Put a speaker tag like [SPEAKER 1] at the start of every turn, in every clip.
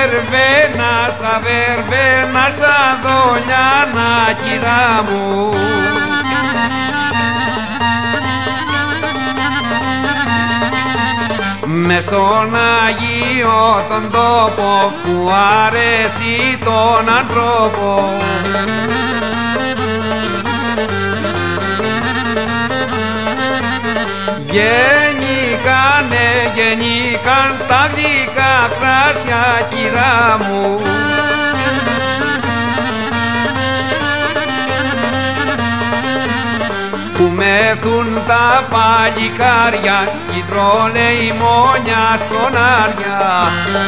[SPEAKER 1] στα βερβένα, στα δολιάνα, κυρά μου. Μες στον Αγίο τον τόπο που αρέσει τον ανθρώπο, γεννήκαν τα γλυκά κράσια, κυρά μου. Που μεθούν τα παλικάρια κι τρώνε η μόνια σκονάρια.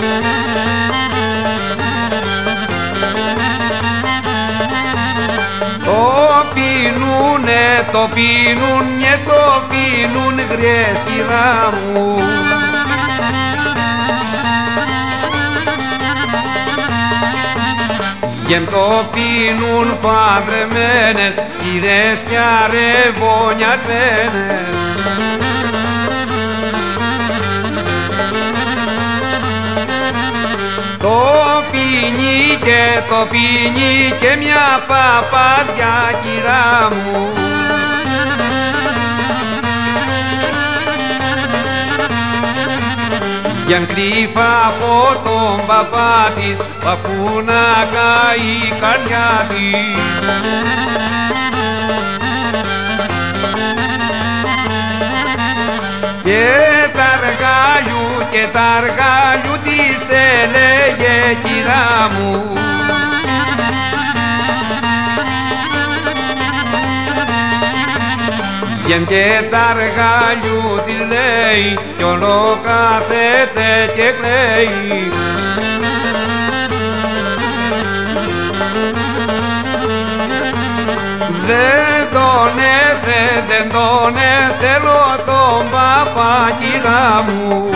[SPEAKER 1] Το πίνουν, μιες το πίνουν γριές, κυρά μου. Γεμ το πίνουν παντρεμένες, κυρές κι αρεβωνιασμένες. Το πίνει και μια παπαδιά, κυρά μου. Γιαν κρύφα από τον παπά της, παππού να καεί η καρδιά της. Και τα αργάλιου της έλεγε, κυρά μου. Βγαίνει και τα αργάλιου της λέει κι όλο κάθεται και κλαίει. Δεν τον θέλω τον παπά, κυρά μου.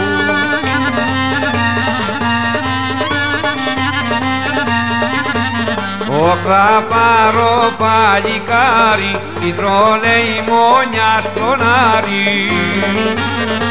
[SPEAKER 1] Θα πάρω παλικάρι, τι τρώνε η μόνια σκονάρι.